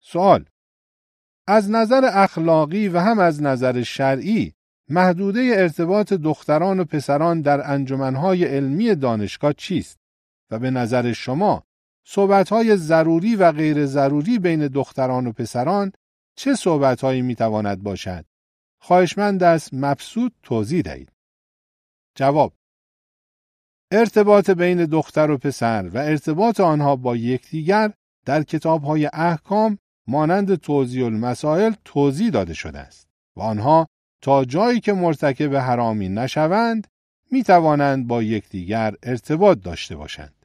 سوال: از نظر اخلاقی و هم از نظر شرعی محدوده ارتباط دختران و پسران در انجمنهای علمی دانشگاه چیست؟ و به نظر شما صحبت‌های ضروری و غیر ضروری بین دختران و پسران چه صحبت‌هایی می‌تواند باشد؟ خواهشمند است مبسوط توضیح دهید. جواب: ارتباط بین دختر و پسر و ارتباط آنها با یکدیگر در کتاب‌های احکام مانند توضیح المسائل توضیح داده شده است و آنها تا جایی که مرتکب حرامی نشوند می‌توانند با یکدیگر ارتباط داشته باشند.